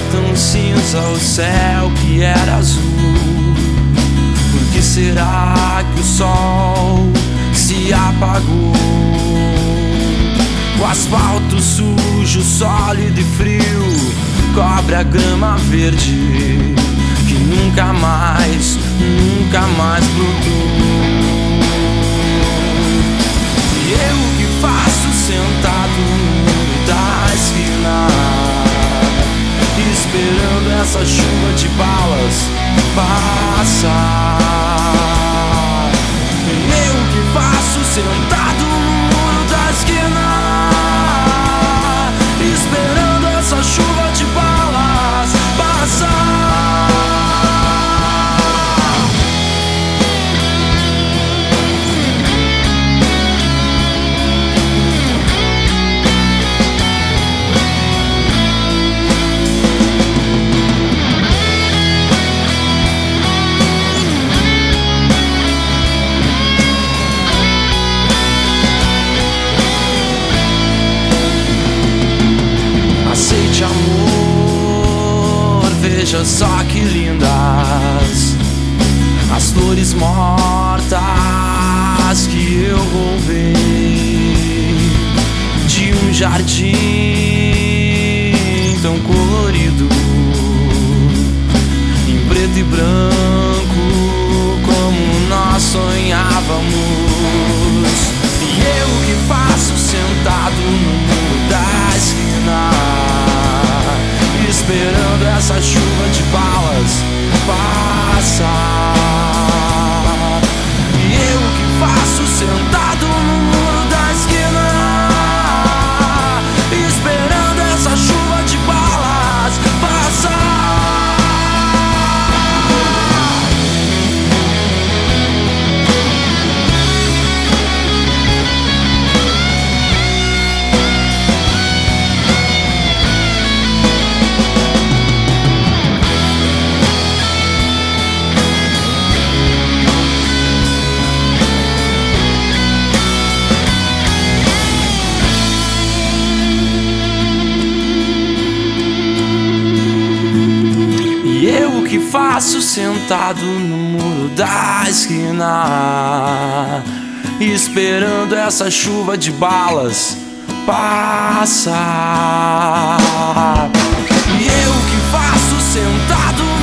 tão cinza o céu que era azul? Por que será que o sol se apagou? O asfalto sujo, sólido e frio cobre a grama verde que nunca mais brotou. E eu que faço sentado no muro da esquina, esperando essa chuva de balas passar. E eu que faço sentado no muro da esquina, esperando essa chuva de balas passar. Aceite, amor, veja só que lindas as flores mortas que eu roubei de um jardim tão colorido, em preto e branco, como nós sonhávamos. E eu que faço sentado no muro da esquina, esperando essa chuva de balas passar. E eu que faço sentado no muro da esquina, esperando essa chuva de balas passar. Que faço sentado no muro da esquina, esperando essa chuva de balas passar. E eu que faço sentado